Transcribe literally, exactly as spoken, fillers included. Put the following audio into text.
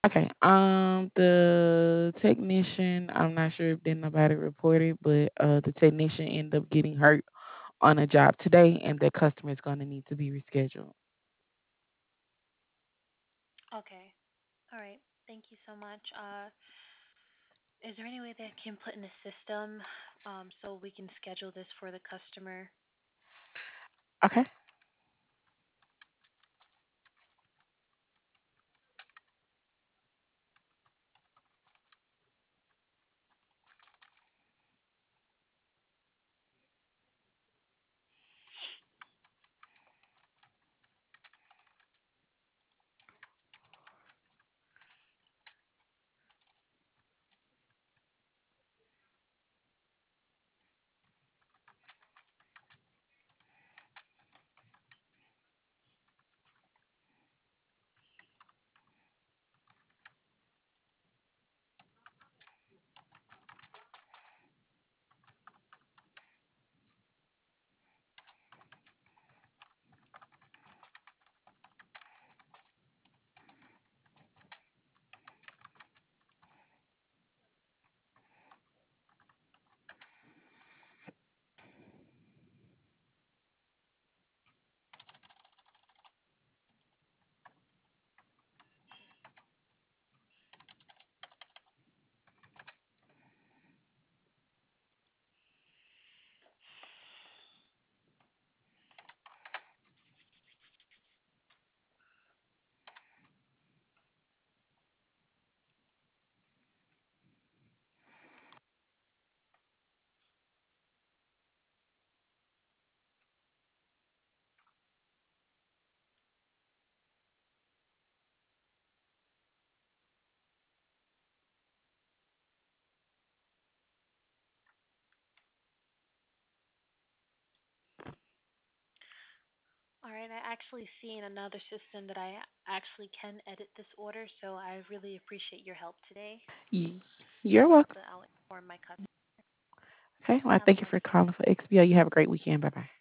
Okay. Um, the technician, I'm not sure if did nobody report it, but uh, the technician ended up getting hurt on a job today, and the customer is going to need to be rescheduled. Okay. All right. Thank you so much. Uh, is there any way that I can put in a system um, so we can schedule this for the customer? Okay. All right. I actually see in another system that I actually can edit this order, so I really appreciate your help today. Y- You're welcome. So I'll inform my customer. Okay. Well, Have a thank you nice for day. calling for X B O. You have a great weekend. Bye bye.